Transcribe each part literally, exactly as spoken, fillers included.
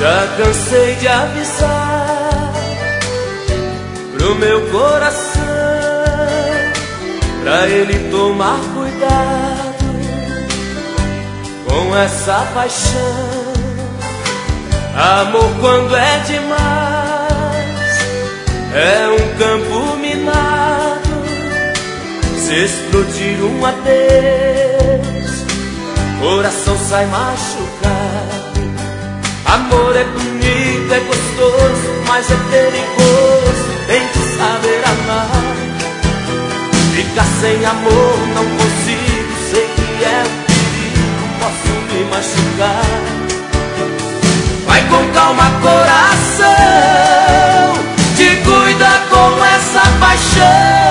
Já cansei de avisar pro meu coração, pra ele tomar cuidado com essa paixão. Amor, quando é demais, é um campo minado. Se explodir um adeus, coração sai machucado. Amor é bonito, é gostoso, mas é perigoso, tem que saber amar. Ficar sem amor não consigo, sei que é um perigo, posso me machucar. Vai com calma, coração, te cuida com essa paixão.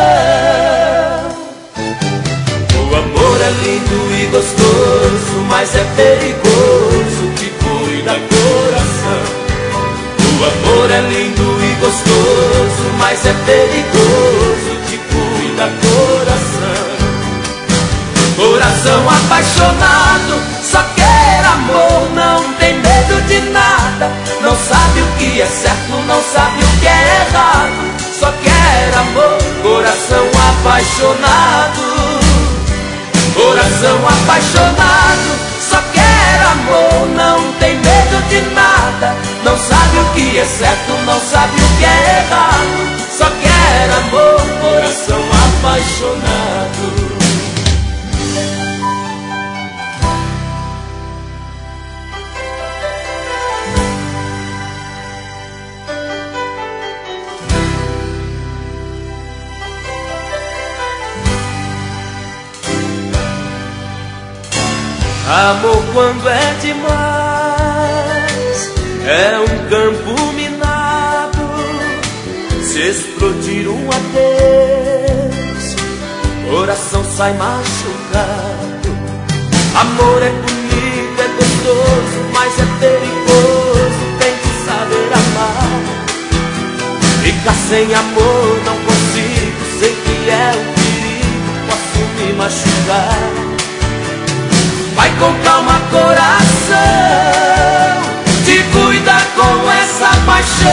O amor é lindo e gostoso, mas é perigoso, te cuida, coração. O amor é lindo e gostoso, mas é perigoso, te cuida, coração. Coração apaixonado, só quer amor, não tem medo de nada. Não sabe o que é certo, não sabe o que é errado, só quer amor. Coração apaixonado, coração apaixonado, só quer amor, não tem medo de nada. Não sabe o que é certo, não sabe o que é errado, só quer amor. Coração apaixonado. Amor, quando é demais, é um campo minado. Se explodir um adeus, coração sai machucado. Amor é bonito, é gostoso, mas é perigoso, tem que saber amar. Ficar sem amor não consigo, sei que é um perigo, posso me machucar. Vai com calma, coração, te cuida com essa paixão.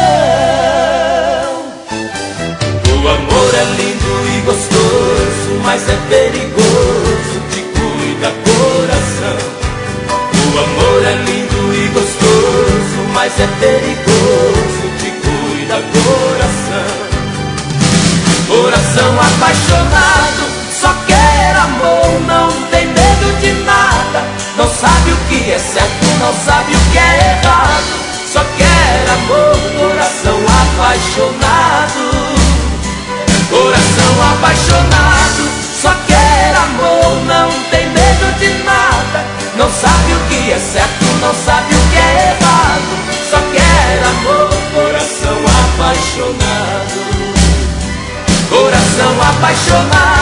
O amor é lindo e gostoso, mas é perigoso, te cuida, coração. O amor é lindo e gostoso, mas é perigoso, te cuida, coração. Coração apaixonado, só quer amor, não tem medo de nada. Não sabe o que é certo, não sabe o que é errado, só quer amor. Coração apaixonado, coração apaixonado, só quer amor, não tem medo de nada. Não sabe o que é certo, não sabe o que é errado, só quer amor. Coração apaixonado, coração apaixonado.